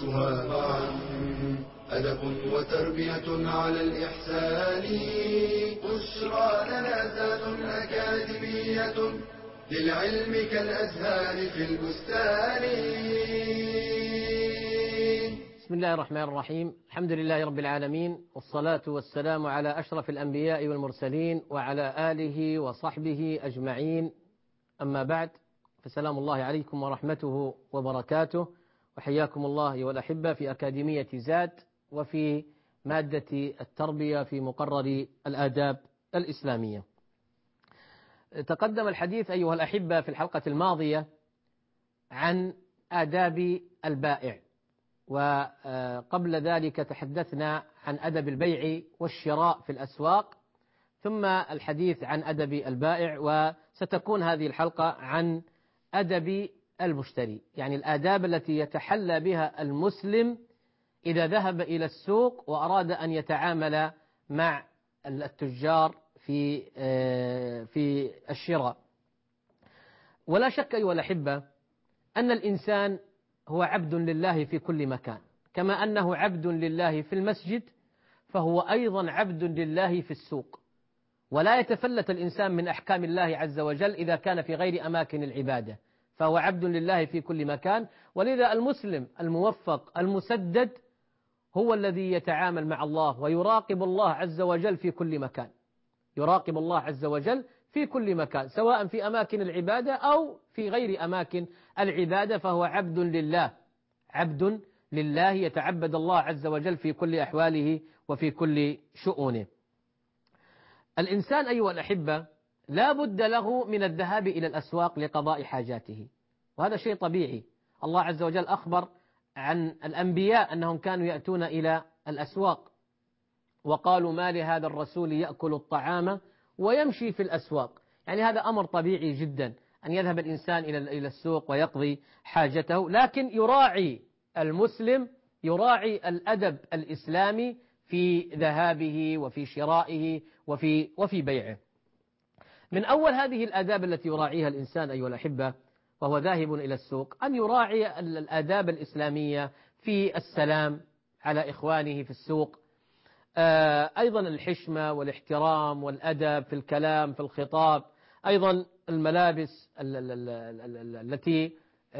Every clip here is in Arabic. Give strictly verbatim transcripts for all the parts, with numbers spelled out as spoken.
أخرجها معا أدب وتربية على الإحسان. بشرى لنا ذات أكاديمية للعلم كالأزهار في البستان. بسم الله الرحمن الرحيم. الحمد لله رب العالمين، والصلاة والسلام على أشرف الأنبياء والمرسلين وعلى آله وصحبه أجمعين، أما بعد، فسلام الله عليكم ورحمته وبركاته، وحياكم الله أيها الأحبة في أكاديمية زاد وفي مادة التربية في مقرر الآداب الإسلامية. تقدم الحديث أيها الأحبة في الحلقة الماضية عن آداب البائع، وقبل ذلك تحدثنا عن أدب البيع والشراء في الأسواق، ثم الحديث عن أدب البائع، وستكون هذه الحلقة عن أدب المشتري، يعني الآداب التي يتحلى بها المسلم إذا ذهب إلى السوق وأراد أن يتعامل مع التجار في في الشراء. ولا شك أيها الأحبة أن الإنسان هو عبد لله في كل مكان، كما أنه عبد لله في المسجد فهو أيضا عبد لله في السوق، ولا يتفلت الإنسان من أحكام الله عز وجل إذا كان في غير أماكن العبادة، فهو عبد لله في كل مكان. ولذا المسلم الموفق المسدد هو الذي يتعامل مع الله ويراقب الله عز وجل في كل مكان، يراقب الله عز وجل في كل مكان، سواء في أماكن العبادة أو في غير أماكن العبادة، فهو عبد لله، عبد لله يتعبد الله عز وجل في كل أحواله وفي كل شؤونه. الإنسان أيها الأحبة لا بد له من الذهاب إلى الأسواق لقضاء حاجاته، وهذا شيء طبيعي. الله عز وجل أخبر عن الأنبياء أنهم كانوا يأتون إلى الأسواق، وقالوا ما لهذا الرسول يأكل الطعام ويمشي في الأسواق. يعني هذا أمر طبيعي جدا أن يذهب الإنسان إلى السوق ويقضي حاجته، لكن يراعي المسلم يراعي الأدب الإسلامي في ذهابه وفي شرائه وفي وفي بيعه. من أول هذه الآداب التي يراعيها الإنسان أيها الأحبة وهو ذاهب إلى السوق أن يراعي الآداب الإسلامية في السلام على إخوانه في السوق، أيضا الحشمة والاحترام والأدب في الكلام في الخطاب، أيضا الملابس التي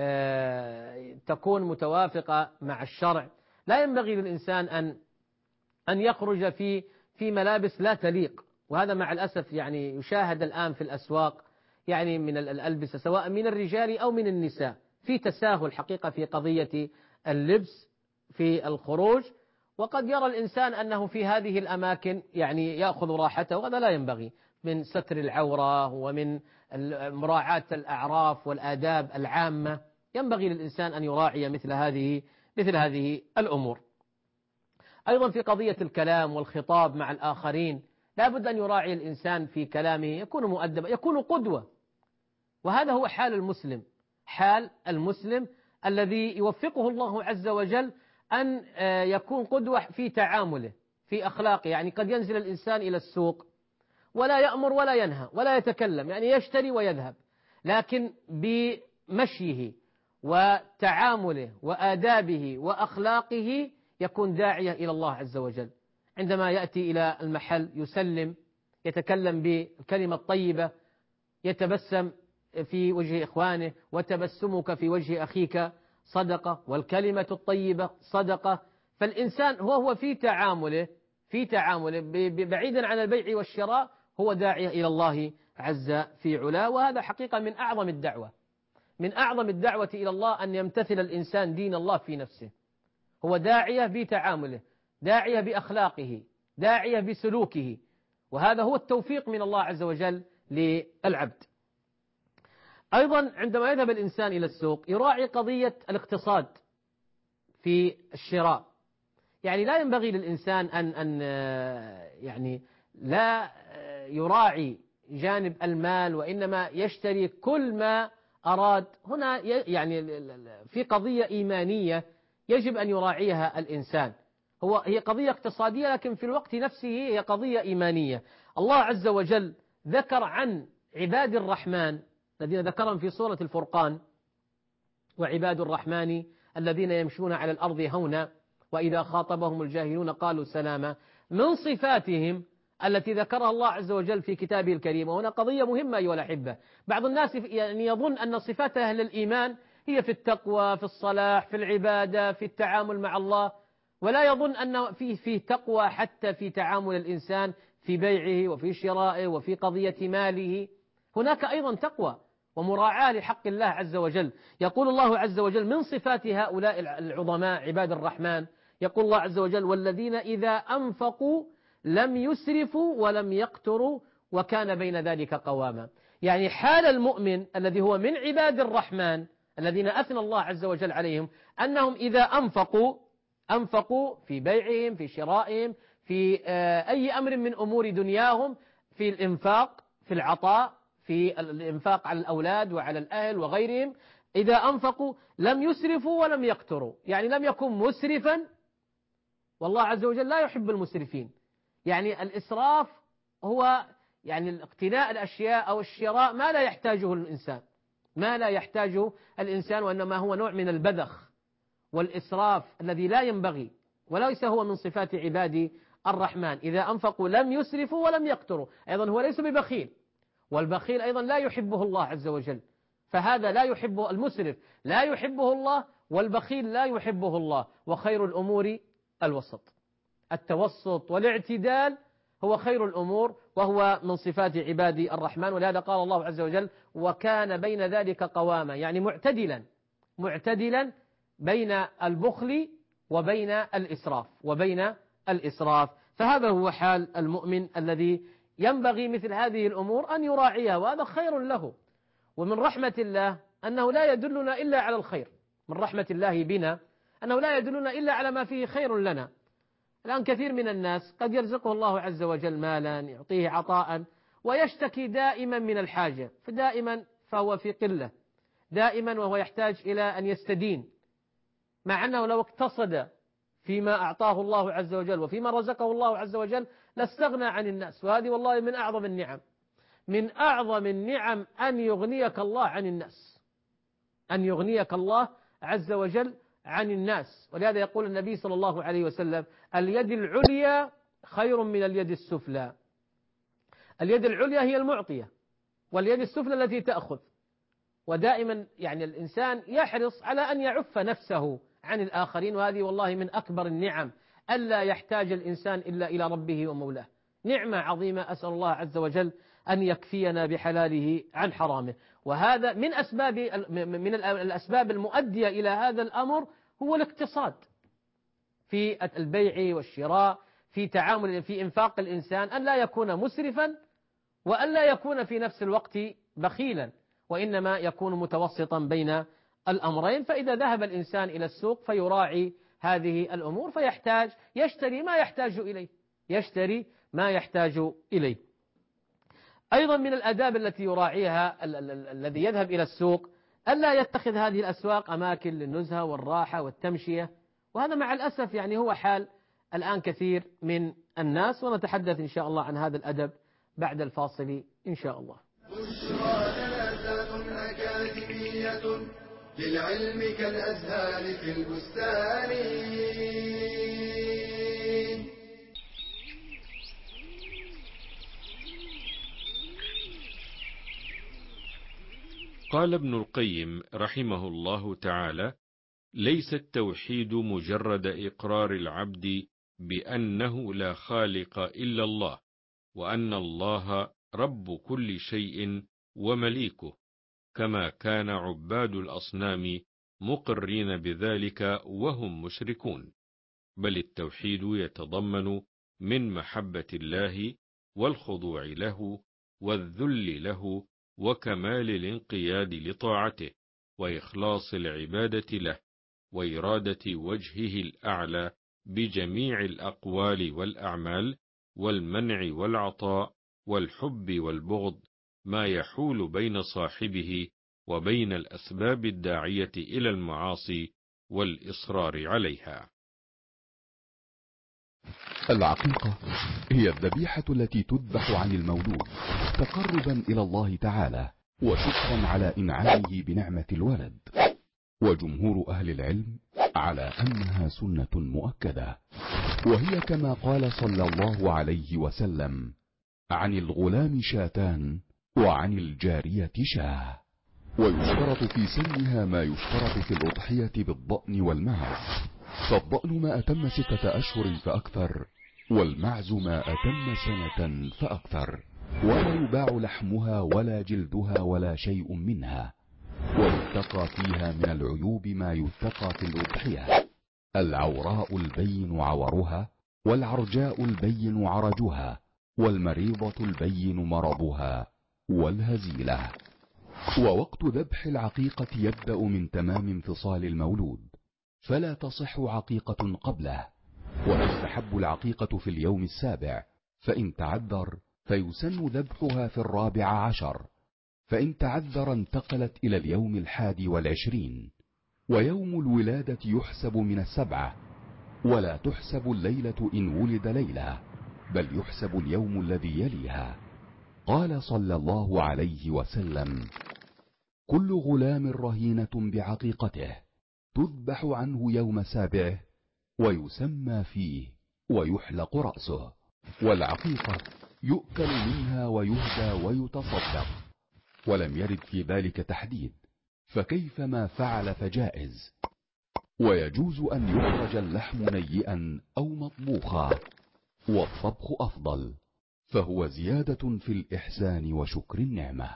تكون متوافقة مع الشرع. لا ينبغي للإنسان أن أن يخرج في في ملابس لا تليق، وهذا مع الأسف يعني يشاهد الآن في الأسواق، يعني من الألبسة سواء من الرجال أو من النساء، في تساهل حقيقة في قضية اللبس في الخروج، وقد يرى الإنسان أنه في هذه الأماكن يعني يأخذ راحته، وهذا لا ينبغي، من ستر العورة ومن مراعاة الأعراف والآداب العامة. ينبغي للإنسان أن يراعي مثل هذه مثل هذه الأمور. أيضا في قضية الكلام والخطاب مع الآخرين لا بد أن يراعي الإنسان في كلامه، يكون مؤدبا، يكون قدوة، وهذا هو حال المسلم، حال المسلم الذي يوفقه الله عز وجل أن يكون قدوة في تعامله في أخلاقه. يعني قد ينزل الإنسان إلى السوق ولا يأمر ولا ينهى ولا يتكلم، يعني يشتري ويذهب، لكن بمشيه وتعامله وآدابه وأخلاقه يكون داعية إلى الله عز وجل. عندما يأتي إلى المحل يسلم، يتكلم بالكلمة الطيبة، يتبسم في وجه إخوانه، وتبسمك في وجه أخيك صدقة، والكلمة الطيبة صدقة. فالإنسان هو هو في تعامله في تعامله بعيدا عن البيع والشراء هو داعية إلى الله عز في علاه، وهذا حقيقة من أعظم الدعوة من أعظم الدعوة إلى الله أن يمتثل الإنسان دين الله في نفسه. هو داعية بتعامله، داعية بأخلاقه، داعية بسلوكه، وهذا هو التوفيق من الله عز وجل للعبد. أيضا عندما يذهب الإنسان إلى السوق يراعي قضية الاقتصاد في الشراء. يعني لا ينبغي للإنسان أن أن يعني لا يراعي جانب المال، وإنما يشتري كل ما أراد. هنا يعني في قضية إيمانية يجب أن يراعيها الإنسان، هو هي قضية اقتصادية لكن في الوقت نفسه هي قضية إيمانية. الله عز وجل ذكر عن عباد الرحمن الذين ذكرهم في سورة الفرقان: وعباد الرحمن الذين يمشون على الأرض هونا وإذا خاطبهم الجاهلون قالوا سلاما، من صفاتهم التي ذكرها الله عز وجل في كتابه الكريم. وهنا قضية مهمة أيها الأحبة، بعض الناس يعني يظن أن صفات أهل الإيمان هي في التقوى، في الصلاح، في العبادة، في التعامل مع الله، ولا يظن أن فيه فيه تقوى حتى في تعامل الإنسان في بيعه وفي شرائه وفي قضية ماله. هناك أيضا تقوى ومراعاة لحق الله عز وجل. يقول الله عز وجل من صفات هؤلاء العظماء عباد الرحمن، يقول الله عز وجل والذين إذا أنفقوا لم يسرفوا ولم يقتروا وكان بين ذلك قواما. يعني حال المؤمن الذي هو من عباد الرحمن الذين أثنى الله عز وجل عليهم أنهم إذا أنفقوا أنفقوا في بيعهم، في شرائهم، في أي أمر من أمور دنياهم، في الإنفاق، في العطاء، في الإنفاق على الأولاد وعلى الأهل وغيرهم، إذا أنفقوا لم يسرفوا ولم يقتروا، يعني لم يكن مسرفا، والله عز وجل لا يحب المسرفين. يعني الإسراف هو يعني اقتناء الأشياء أو الشراء ما لا يحتاجه الإنسان، ما لا يحتاجه الإنسان، وإنما هو نوع من البذخ والإسراف الذي لا ينبغي، وليس هو من صفات عباد الرحمن. إذا أنفقوا لم يسرفوا ولم يقتروا، أيضا هو ليس ببخيل، والبخيل أيضا لا يحبه الله عز وجل، فهذا لا يحبه المسرف، لا يحبه الله، والبخيل لا يحبه الله. وخير الأمور الوسط، التوسط والاعتدال هو خير الأمور، وهو من صفات عباد الرحمن. ولهذا قال الله عز وجل وكان بين ذلك قواما، يعني معتدلا معتدلا بين البخل وبين الإسراف وبين الإسراف. فهذا هو حال المؤمن الذي ينبغي مثل هذه الأمور أن يراعيها، وهذا خير له. ومن رحمة الله أنه لا يدلنا إلا على الخير، من رحمة الله بنا أنه لا يدلنا إلا على ما فيه خير لنا. الآن كثير من الناس قد يرزقه الله عز وجل مالا، يعطيه عطاء، ويشتكي دائما من الحاجة، فدائما فهو في قلة، دائما وهو يحتاج إلى أن يستدين، مع أنه لو اقتصد فيما أعطاه الله عز وجل وفيما رزقه الله عز وجل لاستغنى عن الناس. وهذه والله من أعظم النعم، من أعظم النعم أن يغنيك الله عن الناس، أن يغنيك الله عز وجل عن الناس. ولهذا يقول النبي صلى الله عليه وسلم اليد العليا خير من اليد السفلى. اليد العليا هي المعطية، واليد السفلى التي تأخذ. ودائما يعني الإنسان يحرص على أن يعف نفسه عن الآخرين، وهذه والله من أكبر النعم، ألا يحتاج الإنسان إلا إلى ربه ومولاه. نعمة عظيمة، أسأل الله عز وجل أن يكفينا بحلاله عن حرامه. وهذا من أسباب من الأسباب المؤدية إلى هذا الأمر هو الاقتصاد في البيع والشراء، في تعامل في إنفاق الإنسان، أن لا يكون مسرفا وأن لا يكون في نفس الوقت بخيلا، وإنما يكون متوسطا بين الأمرين. فإذا ذهب الإنسان إلى السوق فيراعي هذه الأمور، فيحتاج يشتري ما يحتاج إليه، يشتري ما يحتاج إليه. أيضا من الآداب التي يراعيها الذي يذهب إلى السوق ألا يتخذ هذه الأسواق أماكن للنزهة والراحة والتمشية، وهذا مع الأسف يعني هو حال الآن كثير من الناس. ونتحدث إن شاء الله عن هذا الأدب بعد الفاصل إن شاء الله. بشرى جنازة أكاديمية للعلم كالأزهار في البستان. قال ابن القيم رحمه الله تعالى: ليس التوحيد مجرد إقرار العبد بأنه لا خالق إلا الله، وأن الله رب كل شيء ومليكه، كما كان عباد الأصنام مقرين بذلك وهم مشركون، بل التوحيد يتضمن من محبة الله والخضوع له والذل له وكمال الانقياد لطاعته وإخلاص العبادة له وإرادة وجهه الأعلى بجميع الأقوال والأعمال، والمنع والعطاء والحب والبغض، ما يحول بين صاحبه وبين الأسباب الداعية إلى المعاصي والإصرار عليها. العقيقة هي الذبيحة التي تذبح عن المولود تقربا إلى الله تعالى وشكرا على إنعامه بنعمة الولد. وجمهور أهل العلم على أنها سنة مؤكدة، وهي كما قال صلى الله عليه وسلم: عن الغلام شاتان وعن الجارية شاه. ويشترط في سنها ما يشترط في الأضحية بالضأن والمعز، فالضأن ما أتم ستة أشهر فأكثر، والمعز ما أتم سنة فأكثر، ولا يباع لحمها ولا جلدها ولا شيء منها. ويتقى فيها من العيوب ما يتقى في الأضحية: العوراء البين عورها، والعرجاء البين عرجها، والمريضة البين مرضها، والهزيلة. ووقت ذبح العقيقة يبدأ من تمام انفصال المولود، فلا تصح عقيقة قبله. وتستحب العقيقة في اليوم السابع، فإن تعذر فيسن ذبحها في الرابع عشر، فإن تعذر انتقلت إلى اليوم الحادي والعشرين. ويوم الولادة يحسب من السبعة، ولا تحسب الليلة إن ولد ليلة، بل يحسب اليوم الذي يليها. قال صلى الله عليه وسلم: كل غلام رهينة بعقيقته، تذبح عنه يوم سابعه، ويسمى فيه، ويحلق رأسه. والعقيقة يؤكل منها ويهدى ويتصدق، ولم يرد في ذلك تحديد، فكيف ما فعل فجائز. ويجوز أن يخرج اللحم نيئا أو مطبوخا، والطبخ أفضل، فهو زيادة في الإحسان وشكر النعمة.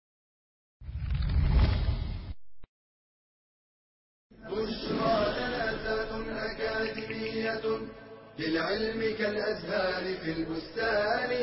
بشرى جنازة أكاديمية للعلم كالأزهار في البستان.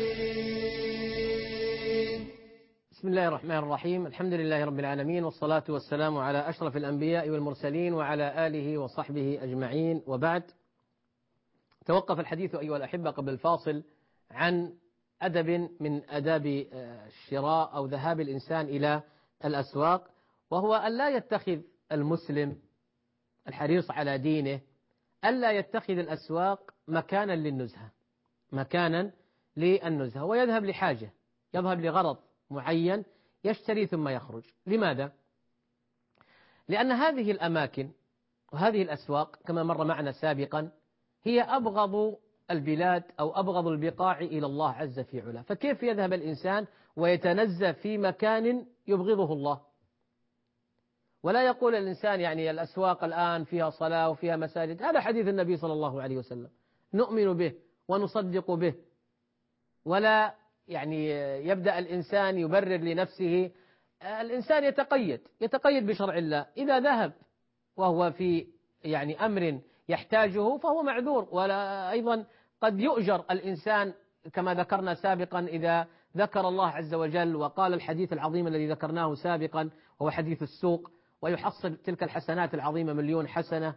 بسم الله الرحمن الرحيم. الحمد لله رب العالمين، والصلاة والسلام على أشرف الأنبياء والمرسلين وعلى آله وصحبه أجمعين، وبعد. توقف الحديث أيها الأحبة قبل الفاصل عن أدب من أداب الشراء أو ذهاب الإنسان إلى الأسواق، وهو أن لا يتخذ المسلم الحريص على دينه ألا يتخذ الأسواق مكانا للنزهة، مكانا للنزهة، ويذهب لحاجة، يذهب لغرض معين، يشتري ثم يخرج. لماذا؟ لأن هذه الأماكن وهذه الأسواق كما مر معنا سابقا هي أبغض البلاد أو أبغض البقاع إلى الله عز في علا، فكيف يذهب الإنسان ويتنزه في مكان يبغضه الله؟ ولا يقول الإنسان يعني الأسواق الآن فيها صلاة وفيها مساجد، هذا حديث النبي صلى الله عليه وسلم، نؤمن به ونصدق به. ولا يعني يبدأ الإنسان يبرر لنفسه، الإنسان يتقيد يتقيد بشرع الله، إذا ذهب وهو في يعني أمر يحتاجه فهو معذور. ولا أيضا قد يؤجر الإنسان كما ذكرنا سابقا إذا ذكر الله عز وجل وقال الحديث العظيم الذي ذكرناه سابقا وهو حديث السوق، ويحصل تلك الحسنات العظيمة مليون حسنة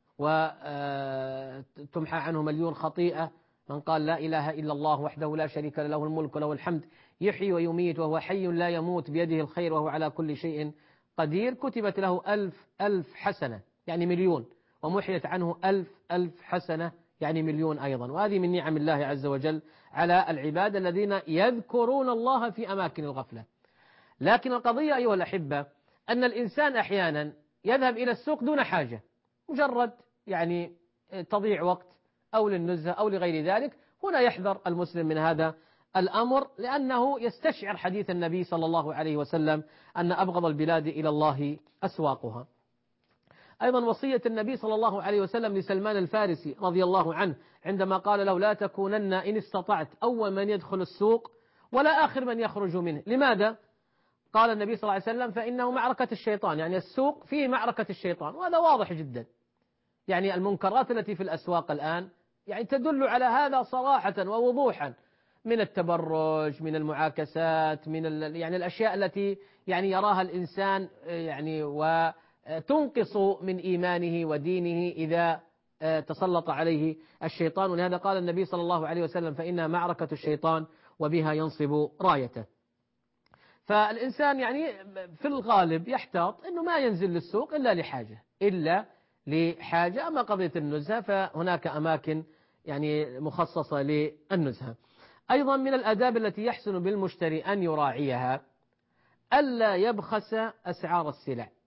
وتمحى عنه مليون خطيئة. من قال لا إله إلا الله وحده لا شريك له، له الملك وله الحمد يحيي ويميت وهو حي لا يموت بيده الخير وهو على كل شيء قدير، كتبت له ألف ألف حسنة يعني مليون، ومحيت عنه ألف ألف حسنة يعني مليون أيضا. وهذه من نعم الله عز وجل على العباد الذين يذكرون الله في أماكن الغفلة. لكن القضية أيها الأحبة أن الإنسان أحيانا يذهب إلى السوق دون حاجة، مجرد يعني تضيع وقت أو للنزهة أو لغير ذلك. هنا يحذر المسلم من هذا الأمر، لأنه يستشعر حديث النبي صلى الله عليه وسلم أن أبغض البلاد إلى الله أسواقها. أيضا وصية النبي صلى الله عليه وسلم لسلمان الفارسي رضي الله عنه عندما قال له لا تكونن إن استطعت أول من يدخل السوق ولا آخر من يخرج منه. لماذا؟ قال النبي صلى الله عليه وسلم فإنه معركة الشيطان، يعني السوق فيه معركة الشيطان، وهذا واضح جدا. يعني المنكرات التي في الأسواق الآن يعني تدل على هذا صراحة ووضوحا، من التبرج، من المعاكسات، من يعني الأشياء التي يعني يراها الإنسان يعني وتنقص من إيمانه ودينه إذا تسلط عليه الشيطان. ولهذا قال النبي صلى الله عليه وسلم فإنها معركة الشيطان وبها ينصب رايته. فالإنسان يعني في الغالب يحتاط أنه ما ينزل للسوق إلا لحاجة إلا لحاجة. أما قضية النزهة فهناك أماكن يعني مخصصة للنزهة. أيضا من الآداب التي يحسن بالمشتري أن يراعيها ألا يبخس أسعار السلع.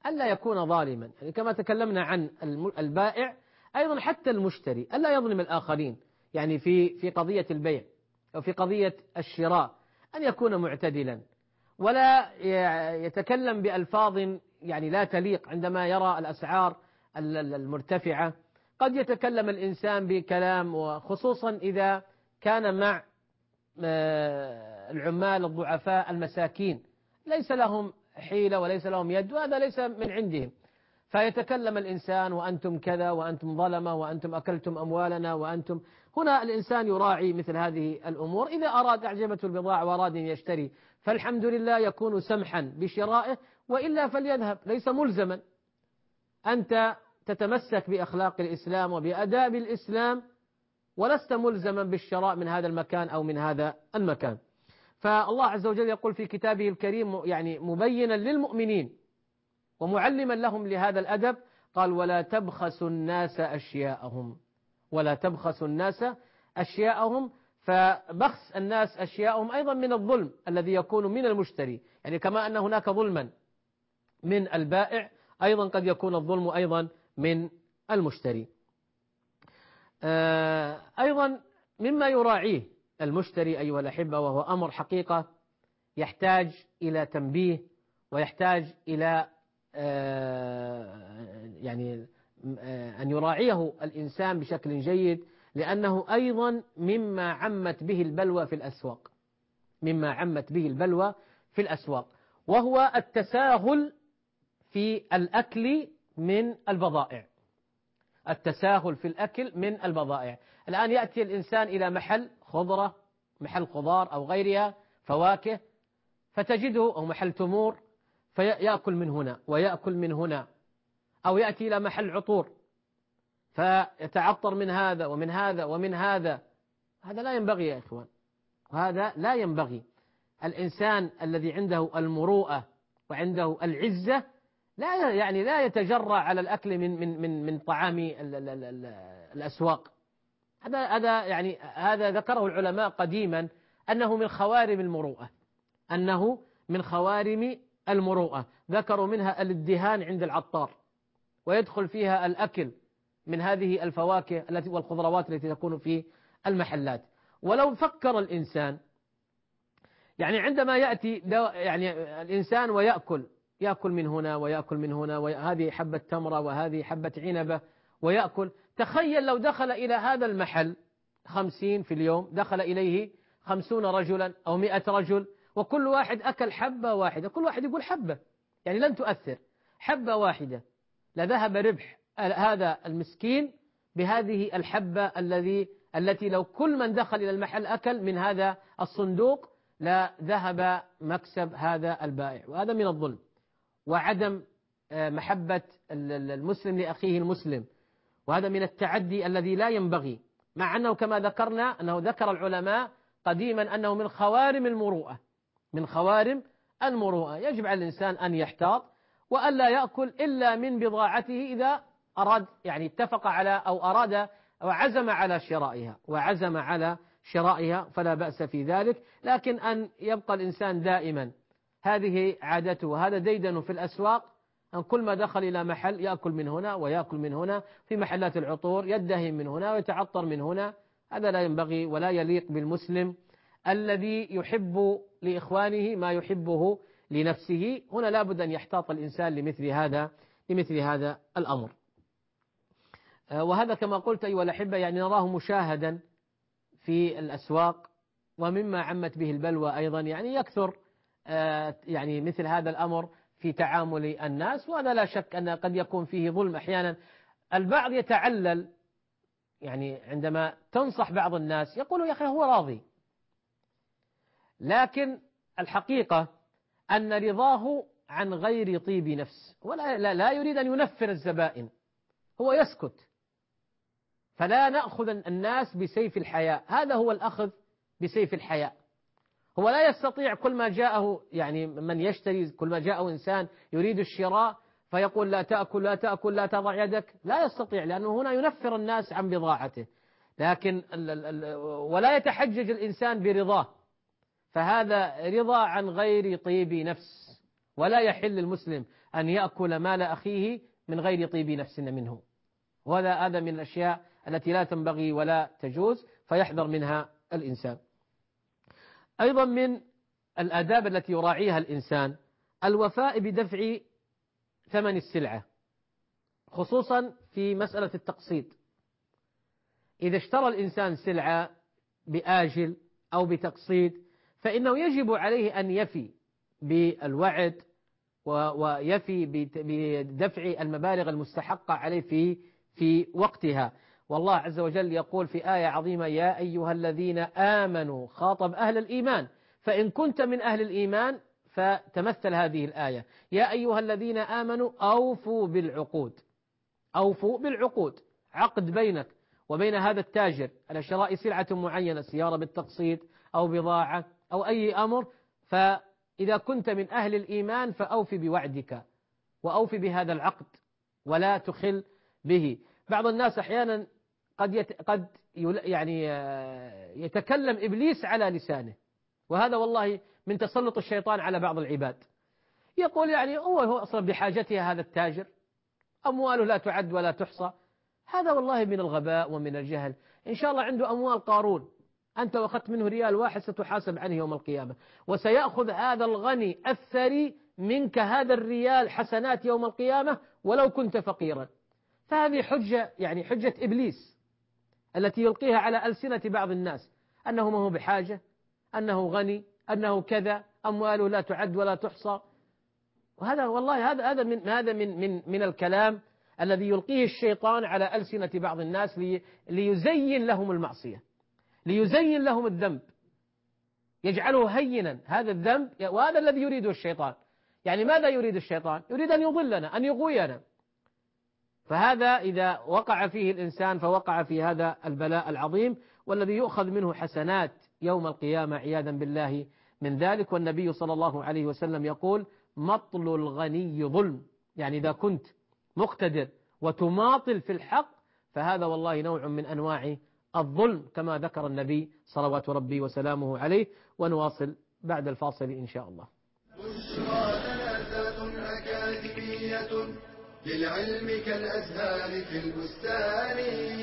ألا يكون ظالما، يعني كما تكلمنا عن البائع أيضا حتى المشتري ألا يظلم الآخرين، يعني في في قضية البيع أو في قضية الشراء أن يكون معتدلا، ولا يتكلم بألفاظ يعني لا تليق عندما يرى الأسعار المرتفعة. قد يتكلم الإنسان بكلام، وخصوصا إذا كان مع العمال الضعفاء المساكين ليس لهم حيلة وليس لهم يد، وهذا ليس من عندهم، فيتكلم الإنسان وأنتم كذا وأنتم ظلمة وأنتم أكلتم أموالنا وأنتم. هنا الإنسان يراعي مثل هذه الأمور، إذا أراد أعجبته البضاعة وأراد أن يشتري فالحمد لله يكون سمحا بشرائه، وإلا فليذهب، ليس ملزما. أنت تتمسك بأخلاق الإسلام وبأداب الإسلام، ولست ملزما بالشراء من هذا المكان أو من هذا المكان. فالله عز وجل يقول في كتابه الكريم يعني مبينا للمؤمنين ومعلما لهم لهذا الأدب، قال ولا تبخسوا الناس أشياءهم، ولا تبخسوا الناس أشياءهم. فبخس الناس أشياءهم أيضا من الظلم الذي يكون من المشتري، يعني كما أن هناك ظلما من البائع أيضا قد يكون الظلم أيضا من المشتري. أيضا مما يراعيه المشتري أيها الأحبة، وهو أمر حقيقة يحتاج إلى تنبيه ويحتاج إلى يعني أن يراعيه الإنسان بشكل جيد، لأنه أيضا مما عمت به البلوى في الأسواق، مما عمت به البلوى في الأسواق، وهو التساهل في الأكل من البضائع. التساهل في الأكل من البضائع. الآن يأتي الإنسان إلى محل خضرة، محل خضار أو غيرها فواكه، فتجده أو محل تمور فيأكل من هنا ويأكل من هنا، أو يأتي إلى محل عطور فيتعطر من هذا ومن هذا ومن هذا. هذا لا ينبغي يا إخوان، وهذا لا ينبغي. الإنسان الذي عنده المروءة وعنده العزة لا يعني لا يتجرأ على الأكل من من من من طعام ال ال ال الأسواق. هذا هذا يعني هذا ذكره العلماء قديما أنه من خوارم المروءة، أنه من خوارم المروءة. ذكروا منها الادهان عند العطار، ويدخل فيها الأكل من هذه الفواكه التي والخضروات التي تكون في المحلات. ولو فكر الإنسان يعني عندما يأتي يعني الإنسان ويأكل يأكل من هنا ويأكل من هنا، وهذه حبة تمرة وهذه حبة عنبة ويأكل. تخيل لو دخل إلى هذا المحل خمسين في اليوم، دخل إليه خمسون رجلا أو مئة رجل، وكل واحد أكل حبة واحدة، كل واحد يقول حبة، يعني لن تؤثر حبة واحدة، لذهب ربح هذا المسكين بهذه الحبة الذي التي لو كل من دخل إلى المحل أكل من هذا الصندوق لا ذهب مكسب هذا البائع. وهذا من الظلم وعدم محبة المسلم لأخيه المسلم، وهذا من التعدي الذي لا ينبغي، مع أنه كما ذكرنا أنه ذكر العلماء قديما أنه من خوارم المروءة، من خوارم المروءة. يجب على الإنسان أن يحتاط وألا يأكل إلا من بضاعته إذا أراد يعني اتفق على أو أراد أو عزم على شرائها وعزم على شرائها فلا بأس في ذلك. لكن أن يبقى الإنسان دائما هذه عادته وهذا ديدنه في الأسواق، أن كل ما دخل إلى محل يأكل من هنا ويأكل من هنا، في محلات العطور يدهن من هنا ويتعطر من هنا، هذا لا ينبغي ولا يليق بالمسلم الذي يحب لإخوانه ما يحبه لنفسه. هنا لابد أن يحتاط الإنسان لمثل هذا لمثل هذا الأمر. وهذا كما قلت أيها الأحبة يعني نراه مشاهدا في الأسواق، ومما عمت به البلوى أيضا يعني يكثر يعني مثل هذا الأمر في تعامل الناس، وهذا لا شك أن قد يكون فيه ظلم أحيانا. البعض يتعلل يعني عندما تنصح بعض الناس يقول يا أخي هو راضي، لكن الحقيقة أن رضاه عن غير طيب نفس، ولا لا, لا يريد أن ينفر الزبائن، هو يسكت. فلا نأخذ الناس بسيف الحياء، هذا هو الأخذ بسيف الحياء. هو لا يستطيع كل ما جاءه يعني من يشتري، كل ما جاءه إنسان يريد الشراء فيقول لا تأكل لا تأكل لا تضع يدك، لا يستطيع، لأنه هنا ينفر الناس عن بضاعته. لكن ولا يتحجج الإنسان برضاه، فهذا رضا عن غير طيب نفس، ولا يحل للمسلم أن يأكل مال أخيه من غير طيب نفس منه، وهذا هذا من الأشياء التي لا تنبغي ولا تجوز، فيحذر منها الإنسان. أيضا من الآداب التي يراعيها الإنسان الوفاء بدفع ثمن السلعة، خصوصا في مسألة التقسيط. إذا اشترى الإنسان سلعة بآجل أو بتقسيط فإنه يجب عليه أن يفي بالوعد ويفي بدفع المبالغ المستحقة عليه في في وقتها. والله عز وجل يقول في آية عظيمة: يا أيها الذين آمنوا، خاطب أهل الإيمان، فإن كنت من أهل الإيمان فتمثل هذه الآية: يا أيها الذين آمنوا أوفوا بالعقود. أوفوا بالعقود، عقد بينك وبين هذا التاجر على شراء سلعة معينة، سيارة بالتقسيط أو بضاعة أو أي أمر، فإذا كنت من أهل الإيمان فأوفي بوعدك وأوفي بهذا العقد ولا تخل به. بعض الناس أحيانا قد يت قد يعني يتكلم إبليس على لسانه، وهذا والله من تسلط الشيطان على بعض العباد. يقول يعني هو هو أصلا بحاجتها هذا التاجر، أمواله لا تعد ولا تحصى. هذا والله من الغباء ومن الجهل. إن شاء الله عنده أموال قارون، أنت وأخذت منه ريال واحد ستحاسب عنه يوم القيامة، وسيأخذ هذا الغني الثري منك هذا الريال حسنات يوم القيامة ولو كنت فقيرا. فهذه حجة، يعني حجة إبليس التي يلقيها على ألسنة بعض الناس، أنه ما هو بحاجة، أنه غني، أنه كذا، أمواله لا تعد ولا تحصى. وهذا والله هذا هذا من هذا من من من الكلام الذي يلقيه الشيطان على ألسنة بعض الناس لي ليزين لهم المعصية، ليزين لهم الذنب، يجعله هينا هذا الذنب. وهذا الذي يريده الشيطان. يعني ماذا يريد الشيطان؟ يريد أن يضلنا، أن يغوينا. فهذا إذا وقع فيه الإنسان فوقع في هذا البلاء العظيم، والذي يؤخذ منه حسنات يوم القيامة عياذا بالله من ذلك. والنبي صلى الله عليه وسلم يقول: مطل الغني ظلم. يعني إذا كنت مقتدر وتماطل في الحق فهذا والله نوع من أنواع الظلم، كما ذكر النبي صلوات ربي وسلامه عليه. ونواصل بعد الفاصل إن شاء الله. بشرى جنازات أكاديمية للعلم كالأزهار في البستان.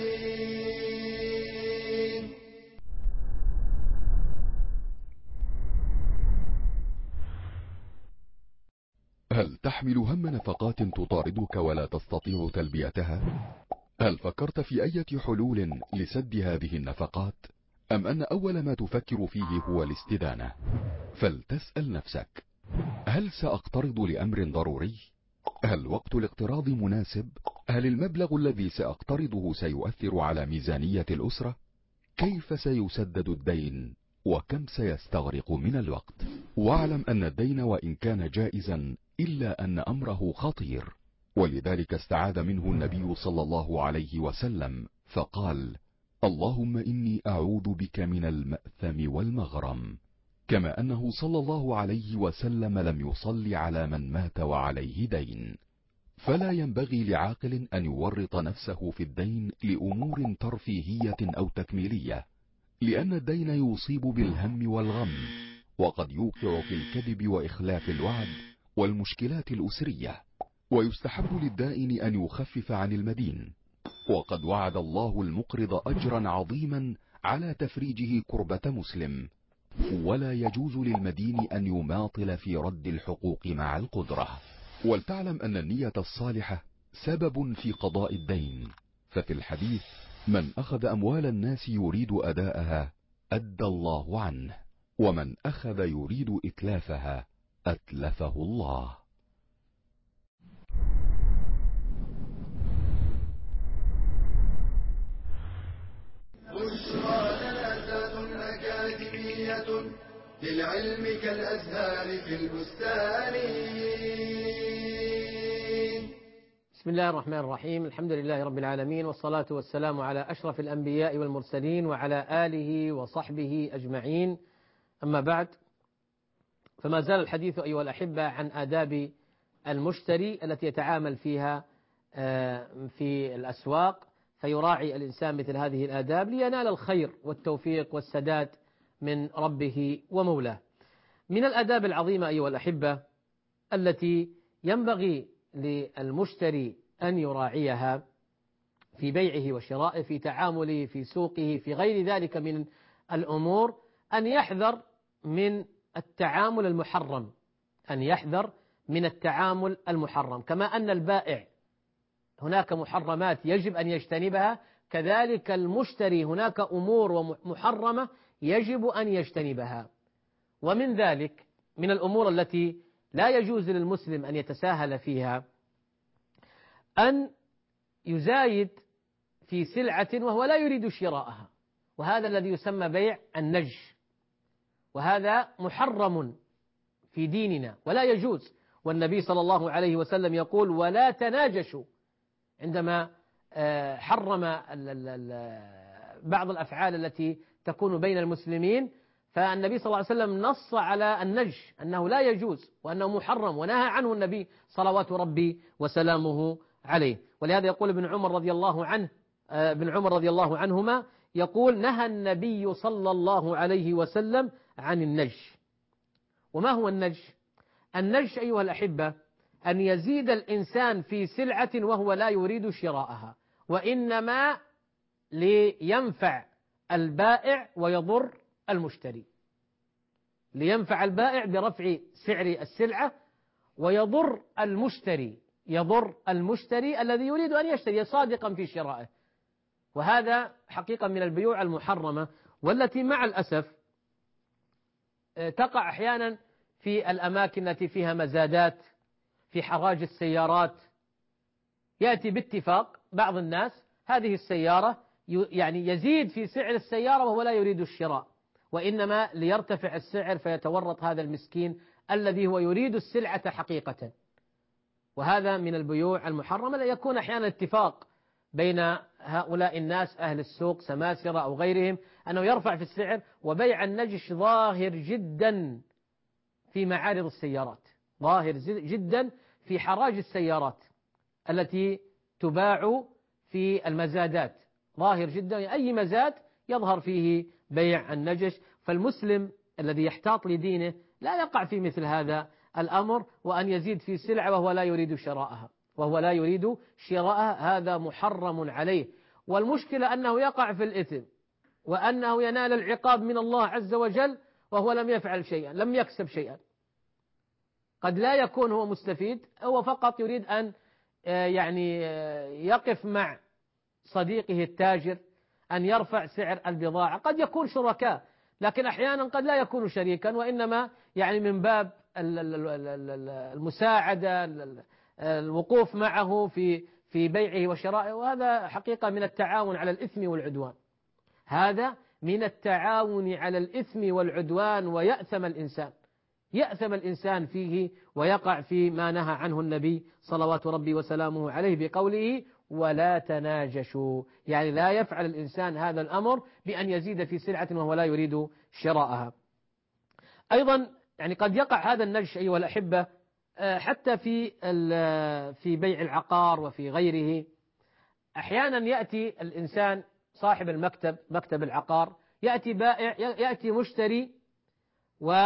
هل تحمل هم نفقات تطاردك ولا تستطيع تلبيتها؟ هل فكرت في أي حلول لسد هذه النفقات؟ أم أن أول ما تفكر فيه هو الاستدانة؟ فلتسأل نفسك: هل سأقترض لأمر ضروري؟ هل وقت الاقتراض مناسب؟ هل المبلغ الذي سأقترضه سيؤثر على ميزانية الأسرة؟ كيف سيسدد الدين؟ وكم سيستغرق من الوقت؟ واعلم أن الدين وإن كان جائزا إلا أن أمره خطير، ولذلك استعاذ منه النبي صلى الله عليه وسلم فقال: اللهم إني أعوذ بك من المأثم والمغرم. كما أنه صلى الله عليه وسلم لم يصل على من مات وعليه دين. فلا ينبغي لعاقل أن يورط نفسه في الدين لأمور ترفيهية أو تكميلية، لأن الدين يصيب بالهم والغم، وقد يوقع في الكذب وإخلاف الوعد والمشكلات الأسرية. ويستحب للدائن أن يخفف عن المدين، وقد وعد الله المقرض أجرا عظيما على تفريجه كربة مسلم. ولا يجوز للمدين أن يماطل في رد الحقوق مع القدرة. ولتعلم أن النية الصالحة سبب في قضاء الدين. ففي الحديث: من أخذ أموال الناس يريد أداءها أدى الله عنه، ومن أخذ يريد إتلافها أتلفه الله. بشرى جنازات أكاديمية للعلم كالأزهار في البستان. بسم الله الرحمن الرحيم. الحمد لله رب العالمين، والصلاة والسلام على أشرف الأنبياء والمرسلين وعلى آله وصحبه أجمعين. أما بعد، فما زال الحديث أيها الأحبة عن آداب المشتري التي يتعامل فيها في الأسواق، فيراعي الإنسان مثل هذه الآداب لينال الخير والتوفيق والسداد من ربه ومولاه. من الآداب العظيمة أيها الأحبة التي ينبغي للمشتري أن يراعيها في بيعه وشرائه، في تعامله في سوقه، في غير ذلك من الأمور، أن يحذر من التعامل المحرم، أن يحذر من التعامل المحرم. كما أن البائع هناك محرمات يجب أن يجتنبها، كذلك المشتري هناك أمور محرمة يجب أن يجتنبها. ومن ذلك من الأمور التي لا يجوز للمسلم أن يتساهل فيها أن يزايد في سلعة وهو لا يريد شراءها، وهذا الذي يسمى بيع النجش، وهذا محرم في ديننا ولا يجوز. والنبي صلى الله عليه وسلم يقول: ولا تناجشوا، عندما حرم بعض الأفعال التي تكون بين المسلمين، فالنبي صلى الله عليه وسلم نص على النجش أنه لا يجوز وأنه محرم، ونهى عنه النبي صلوات ربي وسلامه عليه. ولهذا يقول ابن عمر رضي الله عنه ابن عمر رضي الله عنهما يقول: نهى النبي صلى الله عليه وسلم عن النجش. وما هو النجش؟ النجش أيها الأحبة أن يزيد الإنسان في سلعة وهو لا يريد شراءها، وإنما لينفع البائع ويضر المشتري، لينفع البائع برفع سعر السلعة ويضر المشتري، يضر المشتري الذي يريد أن يشتري صادقا في شرائه. وهذا حقيقة من البيوع المحرمة، والتي مع الأسف تقع أحيانا في الأماكن التي فيها مزادات، في حراج السيارات، يأتي باتفاق بعض الناس هذه السيارة يعني يزيد في سعر السيارة وهو لا يريد الشراء، وإنما ليرتفع السعر فيتورط هذا المسكين الذي هو يريد السلعة حقيقة. وهذا من البيوع المحرمة. لا يكون أحيانا اتفاق بين هؤلاء الناس أهل السوق سماسرة أو غيرهم أنه يرفع في السعر، وبيع النجش ظاهر جدا في معارض السيارات، ظاهر جدا في حراج السيارات التي تباع في المزادات، ظاهر جدا أي مزاد يظهر فيه بيع النجش. فالمسلم الذي يحتاط لدينه لا يقع في مثل هذا الأمر، وأن يزيد في سلعة وهو لا يريد شراءها وهو لا يريد شراءها هذا محرم عليه. والمشكلة أنه يقع في الإثم، وأنه ينال العقاب من الله عز وجل وهو لم يفعل شيئا، لم يكسب شيئا. قد لا يكون هو مستفيد، هو فقط يريد أن يعني يقف مع صديقه التاجر أن يرفع سعر البضاعة. قد يكون شركاء، لكن أحيانا قد لا يكون شريكا، وإنما يعني من باب المساعدة، الوقوف معه في في بيعه وشرائه. وهذا حقيقة من التعاون على الإثم والعدوان، هذا من التعاون على الإثم والعدوان، ويأثم الإنسان يأثم الإنسان فيه ويقع في ما نهى عنه النبي صلوات ربي وسلامه عليه بقوله: ولا تناجشوا، يعني لا يفعل الإنسان هذا الأمر بأن يزيد في سلعة وهو لا يريد شراءها. أيضا يعني قد يقع هذا النجش أيها الأحبة حتى في في بيع العقار وفي غيره. أحيانا يأتي الإنسان صاحب المكتب، مكتب العقار، يأتي بائع، يأتي مشتري و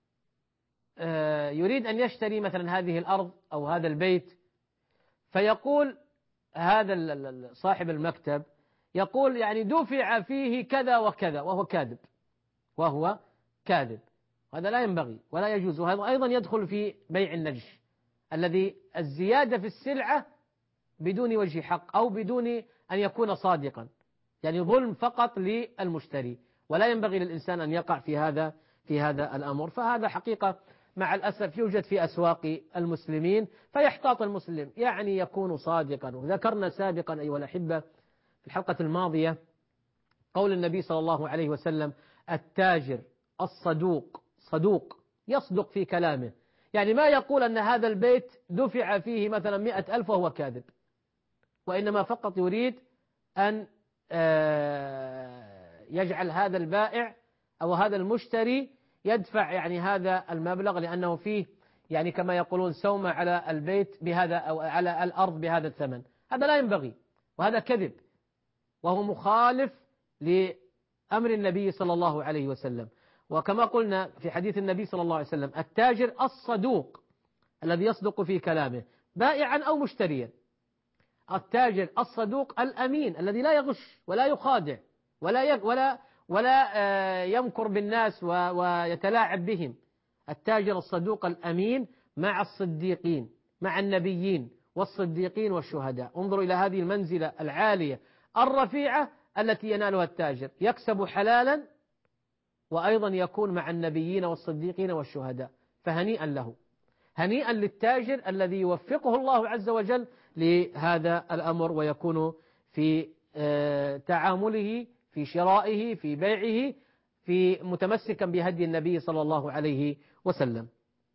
يريد أن يشتري مثلا هذه الأرض أو هذا البيت، فيقول هذا صاحب المكتب يقول يعني دفع فيه كذا وكذا، وهو كاذب وهو كاذب هذا لا ينبغي ولا يجوز. وهذا أيضا يدخل في بيع النجش، الذي الزيادة في السلعة بدون وجه حق أو بدون أن يكون صادقا، يعني ظلم فقط للمشتري، ولا ينبغي للإنسان أن يقع في هذا في هذا الأمر. فهذا حقيقة مع الأسف يوجد في أسواق المسلمين، فيحتاط المسلم يعني يكون صادقا. وذكرنا سابقا أيها الأحبة في الحلقة الماضية قول النبي صلى الله عليه وسلم: التاجر الصدوق صدوق يصدق في كلامه، يعني ما يقول أن هذا البيت دفع فيه مثلا مئة ألف وهو كاذب، وإنما فقط يريد أن يجعل هذا البائع أو هذا المشتري يدفع يعني هذا المبلغ، لأنه فيه يعني كما يقولون سومة على البيت بهذا أو على الأرض بهذا الثمن. هذا لا ينبغي، وهذا كذب، وهو مخالف لأمر النبي صلى الله عليه وسلم. وكما قلنا في حديث النبي صلى الله عليه وسلم: التاجر الصدوق الذي يصدق في كلامه بائعا أو مشتريا، التاجر الصدوق الأمين الذي لا يغش ولا يخادع ولا ولا ولا يمكر بالناس ويتلاعب بهم، التاجر الصدوق الأمين مع الصديقين، مع النبيين والصديقين والشهداء. انظروا إلى هذه المنزلة العالية الرفيعة التي ينالها التاجر، يكسب حلالا وأيضا يكون مع النبيين والصديقين والشهداء، فهنيئا له، هنيئا للتاجر الذي يوفقه الله عز وجل لهذا الأمر، ويكون في تعامله في شرائه في بيعه في متمسكا بهدي النبي صلى الله عليه وسلم.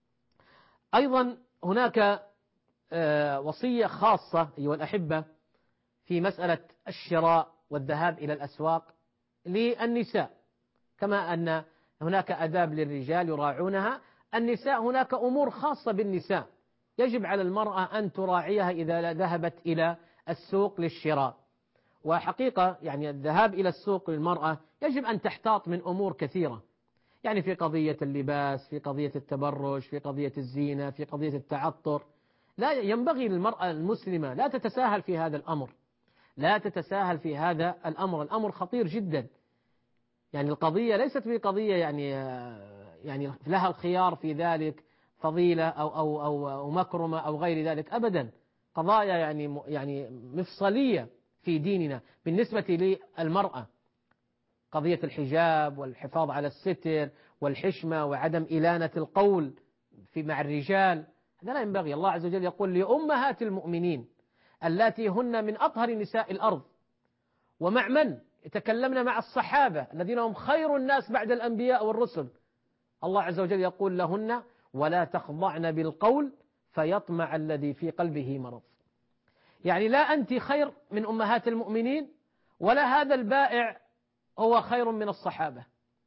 أيضا هناك وصية خاصة أيها الأحبة في مسألة الشراء والذهاب إلى الأسواق للنساء، كما أن هناك آداب للرجال يراعونها، النساء هناك أمور خاصة بالنساء يجب على المرأة أن تراعيها إذا ذهبت إلى السوق للشراء. وحقيقة يعني الذهاب إلى السوق للمرأة يجب أن تحتاط من أمور كثيرة، يعني في قضية اللباس، في قضية التبرج، في قضية الزينة، في قضية التعطر. لا ينبغي للمرأة المسلمة لا تتساهل في هذا الأمر، لا تتساهل في هذا الأمر، الأمر خطير جدا. يعني القضية ليست بقضية يعني يعني لها الخيار في ذلك، فضيلة أو أو أو, أو مكرمة أو غير ذلك، أبدا. قضايا يعني يعني مفصلية في ديننا بالنسبة للمرأة، قضية الحجاب والحفاظ على الستر والحشمة وعدم إلانة القول في مع الرجال، هذا لا ينبغي. الله عز وجل يقول لأمهات المؤمنين اللاتي هن من أطهر نساء الأرض، ومع من يتكلمن مع الصحابة الذين هم خير الناس بعد الأنبياء والرسل، الله عز وجل يقول لهن ولا تخضعن بالقول فيطمع الذي في قلبه مرض. يعني لا أنت خير من أمهات المؤمنين ولا هذا البائع هو خير من الصحابة.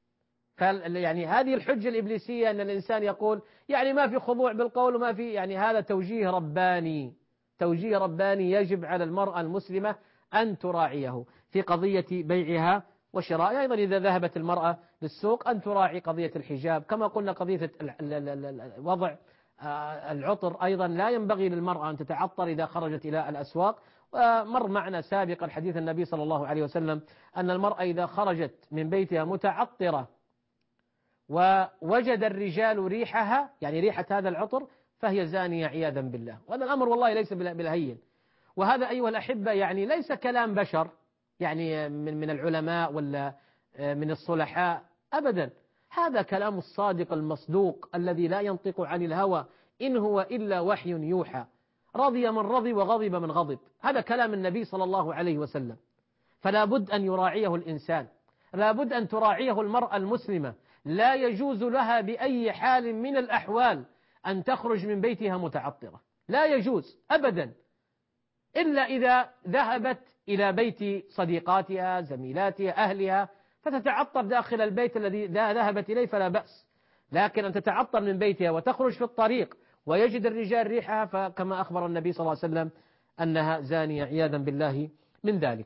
يعني هذه الحجة الإبليسية أن الإنسان يقول يعني ما في خضوع بالقول وما في، يعني هذا توجيه رباني، توجيه رباني يجب على المرأة المسلمة أن تراعيه في قضية بيعها وشرائها. أيضا إذا ذهبت المرأة للسوق أن تراعي قضية الحجاب، كما قلنا قضية وضع العطر، أيضا لا ينبغي للمرأة أن تتعطر إذا خرجت إلى الأسواق. ومر معنا سابقا حديث النبي صلى الله عليه وسلم أن المرأة إذا خرجت من بيتها متعطرة ووجد الرجال ريحها، يعني ريحة هذا العطر، فهي زانية عياذا بالله. وهذا الأمر والله ليس بالهين، وهذا أيها الأحبة يعني ليس كلام بشر يعني من من العلماء ولا من الصلحاء أبدا، هذا كلام الصادق المصدوق الذي لا ينطق عن الهوى إن هو إلا وحي يوحى، رضي من رضي وغضب من غضب، هذا كلام النبي صلى الله عليه وسلم. فلا بد أن يراعيه الإنسان، لا بد أن تراعيه المرأة المسلمة، لا يجوز لها بأي حال من الأحوال أن تخرج من بيتها متعطرة، لا يجوز أبدا، إلا إذا ذهبت إلى بيت صديقاتها زميلاتها أهلها فتتعطر داخل البيت الذي ذهبت إليه فلا بأس، لكن أن تتعطر من بيتها وتخرج في الطريق ويجد الرجال ريحها فكما أخبر النبي صلى الله عليه وسلم أنها زانية عياذا بالله من ذلك.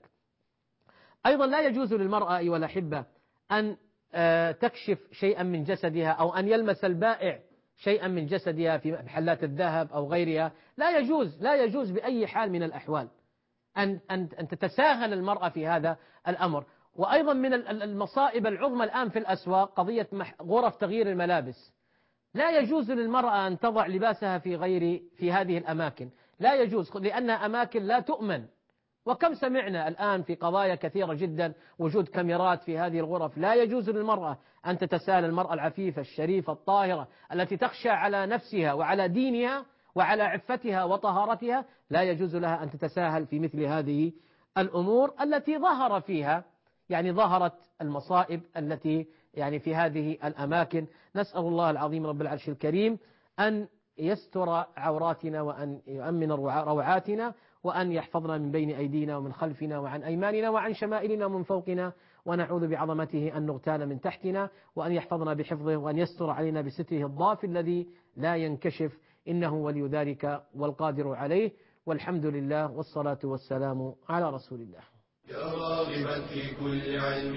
أيضا لا يجوز للمرأة أيها الأحبة أن تكشف شيئا من جسدها أو أن يلمس البائع شيئا من جسدها في محلات الذهب أو غيرها، لا يجوز، لا يجوز بأي حال من الأحوال أن أن أن تتساهل المرأة في هذا الأمر. وأيضا من المصائب العظمى الآن في الأسواق قضية غرف تغيير الملابس، لا يجوز للمرأة أن تضع لباسها في غير في هذه الأماكن، لا يجوز، لأنها أماكن لا تؤمن. وكم سمعنا الآن في قضايا كثيرة جدا وجود كاميرات في هذه الغرف. لا يجوز للمرأة أن تتساهل، المرأة العفيفة الشريفة الطاهرة التي تخشى على نفسها وعلى دينها وعلى عفتها وطهارتها، لا يجوز لها أن تتساهل في مثل هذه الأمور التي ظهر فيها يعني ظهرت المصائب التي يعني في هذه الأماكن. نسأل الله العظيم رب العرش الكريم أن يستر عوراتنا وأن يؤمن روعاتنا وأن يحفظنا من بين أيدينا ومن خلفنا وعن أيماننا وعن شمائلنا ومن فوقنا، ونعوذ بعظمته أن نغتال من تحتنا، وأن يحفظنا بحفظه وأن يستر علينا بستره الضاف الذي لا ينكشف، إنه ولي ذلك والقادر عليه. والحمد لله والصلاة والسلام على رسول الله. يا راغبا في كل علم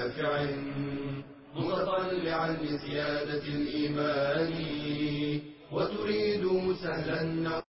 نافع متطلعا لزيادة الإيمان وتريد سهلا